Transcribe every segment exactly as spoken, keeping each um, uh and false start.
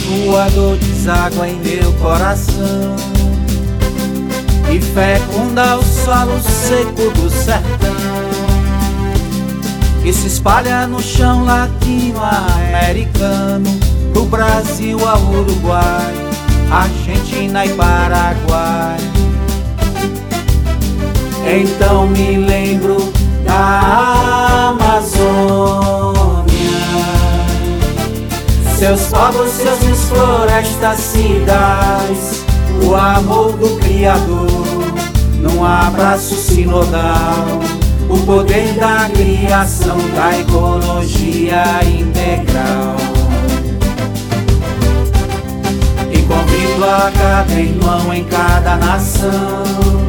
Tua dor deságua em meu coração e fecunda o solo seco do sertão, que se espalha no chão latino-americano, do Brasil ao Uruguai, Argentina e Paraguai. Então me lembro da Amazônia, seus povos, seus rios, florestas, cidades, o amor do Criador num abraço sinodal, o poder da criação, da ecologia integral. E convido a cada irmão em cada nação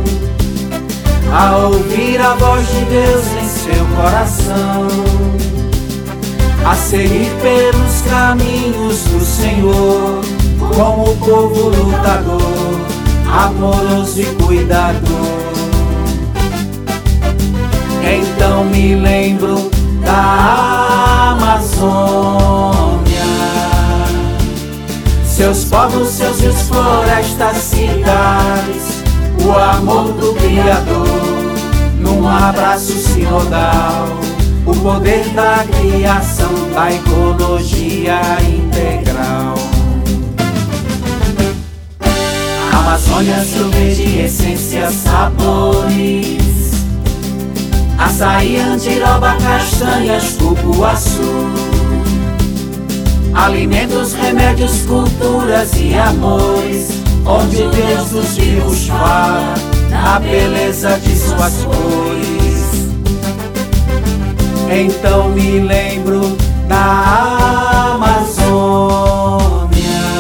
a ouvir a voz de Deus em seu coração, a seguir pelos caminhos do Senhor, como o povo lutador, amoroso e cuidador. Então me lembro da Amazônia, seus povos, seus rios, florestas, cidades, o amor do Criador num abraço sinodal, o poder da criação, da ecologia integral. Amazônia, seu verde, essências, sabores, açaí, andiroba, castanhas, cupuaçu, alimentos, remédios, culturas e amores, onde Deus dos vivos fala na beleza de suas cores. Então me lembro da Amazônia,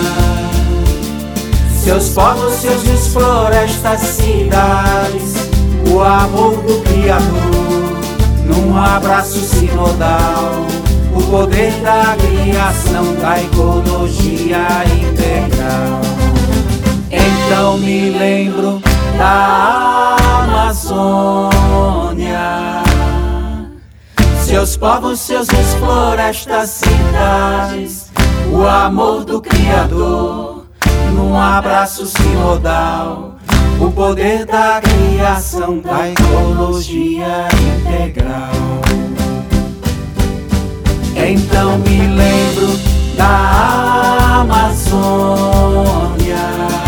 seus povos, seus rios, florestas, cidades, o amor do Criador num abraço sinodal, o poder da criação, da ecologia integral. Então me lembro da Amazônia, seus povos, seus rios, florestas, cidades, o amor do Criador num abraço sinodal, o poder da criação, da ecologia integral. Então me lembro da Amazônia,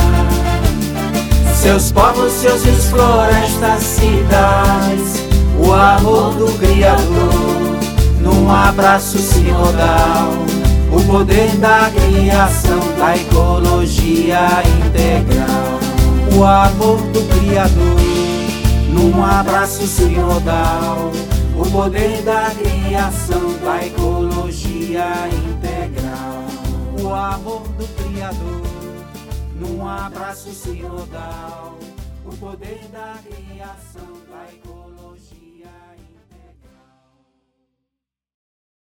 seus povos, seus rios, florestas, cidades, o amor do Criador num abraço sinodal, o poder da criação, da ecologia integral. O amor do Criador num abraço sinodal, o poder da criação, da ecologia integral. O amor do Criador num abraço sinodal, o poder da criação, da ecologia